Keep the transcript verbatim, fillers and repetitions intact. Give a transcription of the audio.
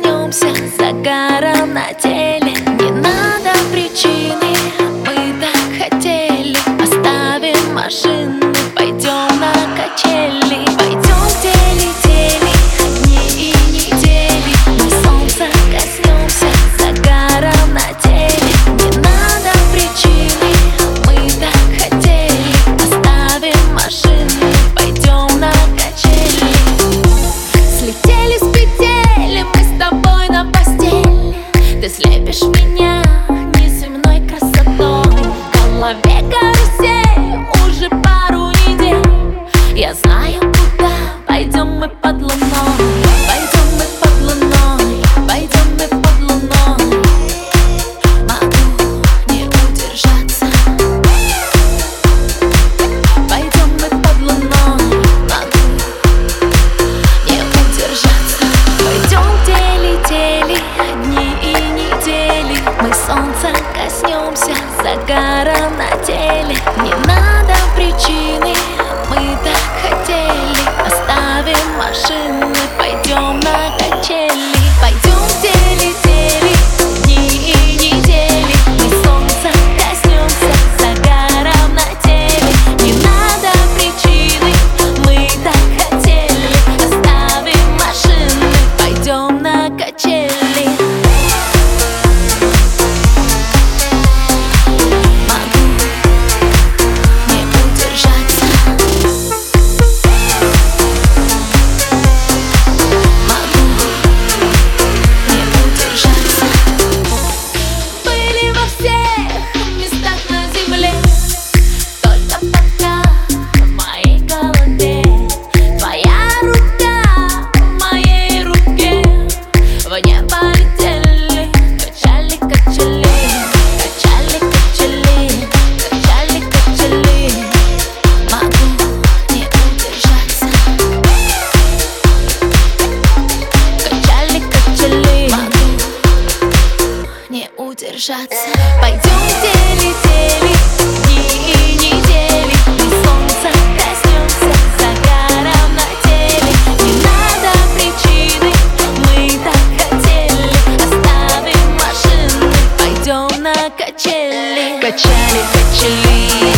коснемся загара на теле. Не надо причины, мы так хотели. Оставим машины, пойдем на качели. Пойдем тели-тели, дни и недели. Мы солнца коснемся загаром на теле. Не надо причины, мы так хотели. Оставим машины, пойдем на качели. Слетели с петель, мы с тобой на постель. Ты слепишь меня неземной красотой. В голове карусель уже пару недель. Я знаю, куда пойдем мы под луной. Пойдем мы под луной, пойдем мы под луной. Могу не удержаться. Пойдем мы под луной, могу не удержаться. Пойдем тели-тели, дни и недели. Мы солнца коснемся загаром на теле. Не надо причины, мы так хотели. Оставим машины, пойдем на качели. Пойдем тели-тели, дни и недели. Мы солнца коснемся загаром на теле. Не надо причины, мы так хотели. Оставим машины, пойдем на качели. Могу не удержаться. Могу не удержаться. Были во всех местах на земле, только пока в моей голове. Твоя рука в моей руке. В небо летели, качали, качели, качали, качели, качали, качели. Могу не удержаться. Качали, качели, могу не удержаться. Пойдем тели-тели, дни и недели. Мы солнца коснемся загаром на теле. Не надо причины, мы так хотели. Оставим машины, пойдем на качели. Качали, качели.